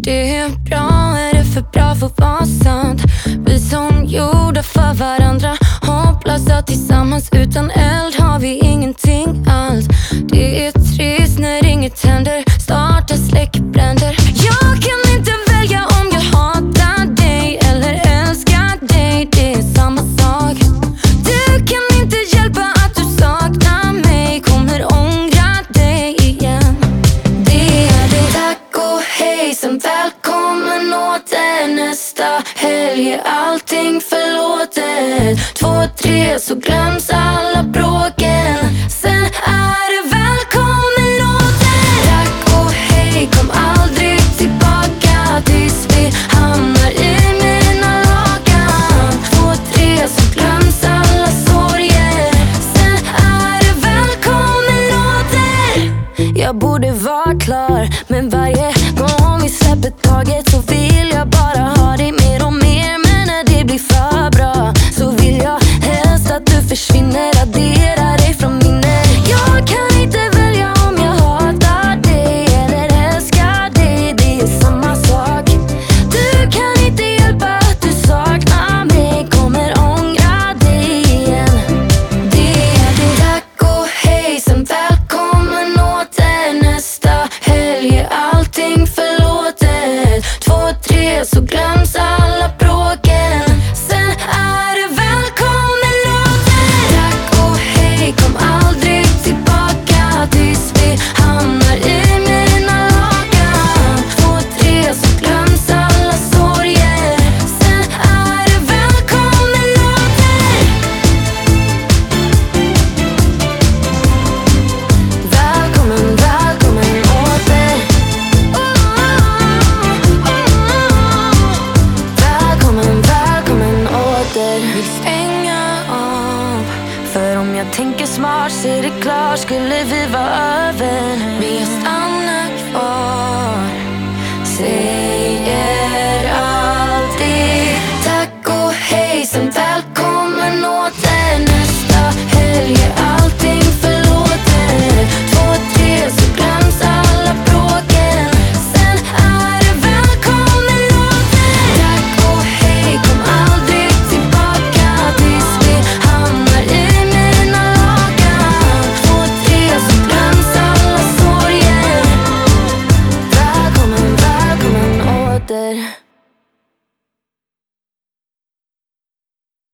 det är bra, är det för bra för att vara sant? Vi som gjorda för varandra, hopplösa tillsammans. Utan eld har vi ingenting alls. Det är trist när inget händer, starta släckbränder. Jag kan inte välja om jag hatar dig eller älskar dig, det är samma sak. Du kan inte hjälpa att du saknar mig, kommer ångra dig igen. Det är det, tack och hej, sen välkommen åter. Nästa helg är allting förlåtet. 2, 3 så glöms alla bråken. Sen är det välkommen åter. Tack och hej, kom aldrig tillbaka tills vi hamnar i mina lakan. 2, 3 så glöms alla sorger. Sen är det välkommen åter. Jag borde vara klar, men varje gång vi släpper taget så vill jag bara ha dig mer och mer. Men när det blir för bra så vill jag helst att du försvinner, raderar dig från minnet. Jag kan inte välja om jag hatar dig eller älskar dig, det är samma sak. Du kan inte hjälpa att du saknar mig, kommer ångra dig igen. Det är det, tack och hej, sen välkommen åter. Nästa helg är allting förlåtet. 2, 3 så glöms alla bråken. Sen är det välkommen åter. Tack och hej, kom aldrig tillbaka tills vi hamnar i mina lakan. 2, 3 så glöms alla sorger. Sen är det välkommen åter. Välkommen, välkommen åter. Välkommen, välkommen åter. Vill stänga av, för om jag tänker smart så är det klart, skulle vi vara över. Men jag stannar kvar, säger alltid tack och hej, sen välkommen.